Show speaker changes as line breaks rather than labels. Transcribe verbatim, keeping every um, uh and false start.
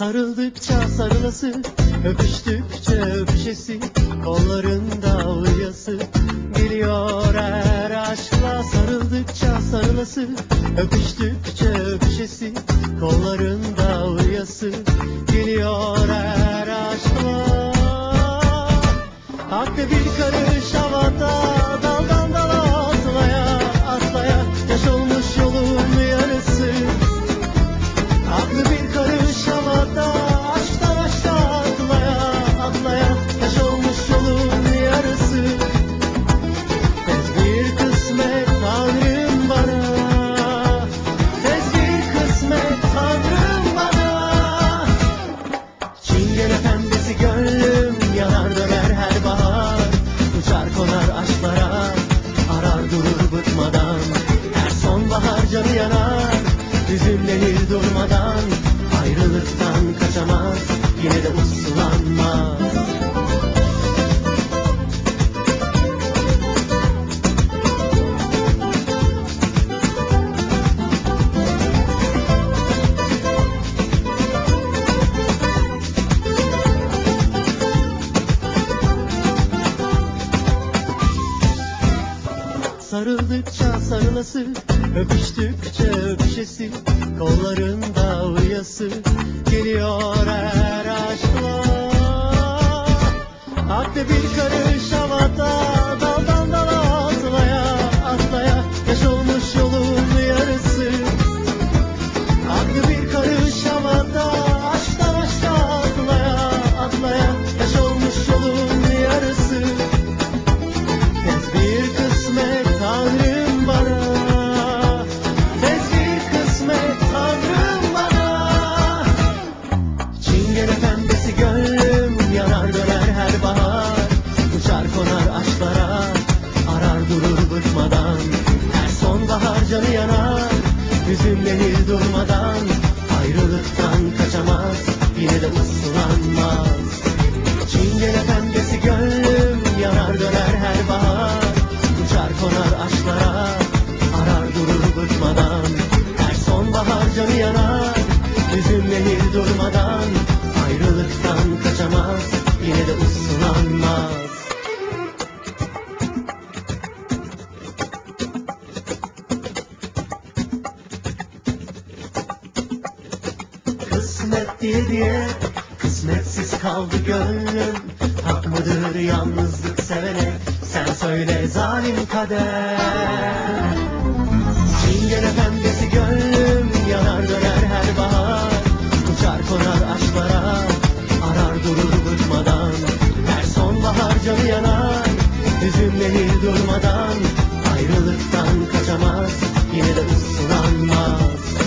Sarıldıkça sarılası, öpüştükçe öpüşesi, kollarında uyası, geliyor her aşkla. Sarıldıkça sarılası, öpüştükçe öpüşesi, kollarında uyası, geliyor her aşkla. Aklı bir karış havada, daldan dala atlaya atlaya, yaş olmuş yolun yarısı. Aklı bir karış havada, aşktan aşka atlaya atlaya, yaş olmuş yolun yarısı. Tez bir kısmet Tanrım bana, tez bir kısmet Tanrım bana. Çingene pembesi gönlüm, yanar döner her bahar, uçar konar aşklara, arar durur bıkmadan. Her sonbahar canı yanar, hüzünlenir durmadan. Ayrılıktan kaçamaz, yine de uslanmaz. Sarıldıkça sarılası, öpüştükçe öpüşesi, kollarında uyası, geliyor her aşkla. Aklı bir karış havada, daldan dala atlaya atlaya, yaş olmuş yolun yarısı. Aklı bir karış havada, aşktan aşka atlaya atlaya, yaş olmuş yolun yarısı. Tez bir kısmet Tanrım bana, tez bir kısmet Tanrım bana. Çingene pembesi gönlüm, yanar döner her bahar, uçar konar aşklara, arar durur bıkmadan. Her sonbahar canı yanar, hüzünlenir durmadan. Ayrılıktan kaçamaz, yine de uslanmaz. Çingene pembesi gönlüm, yanar döner her bahar, uçar konar aşklara, arar durur bıkmadan. Her sonbahar canı yanar, hüzünlenir durmadan. Ayrılıktan kaçamaz, yine de uslanmaz. Kısmet diye diye kısmetsiz kaldı gönlüm. Hak mıdır yalnızlık sevene, sen söyle zalim kader. Çingene pembesi gönlüm, yanar döner her bahar, uçar konar aşklara, arar durur bıkmadan. Her sonbahar canı yanar, hüzünlenir durmadan. Ayrılıktan kaçamaz, yine de uslanmaz.